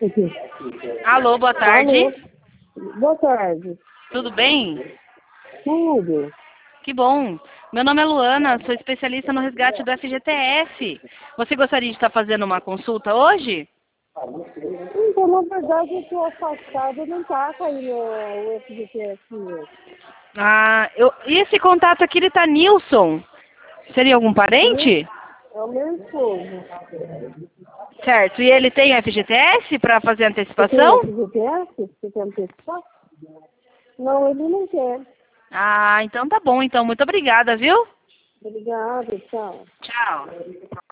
Alô, boa tarde. Alô. Boa tarde. Tudo bem? Tudo. Que bom. Meu nome é Luana, sou especialista no resgate do FGTS. Você gostaria de estar fazendo uma consulta hoje? Então, na verdade, eu estou afastada, não está caindo o FGTS meu. E esse contato aqui, ele tá Nilson. Seria algum Sim, parente? é o meu esposo. Certo. E ele tem FGTS para fazer Você tem antecipação? FGTS? Você quer antecipar? Não, ele não quer. Então tá bom. Então, muito obrigada, viu? Obrigada, tchau. Tchau.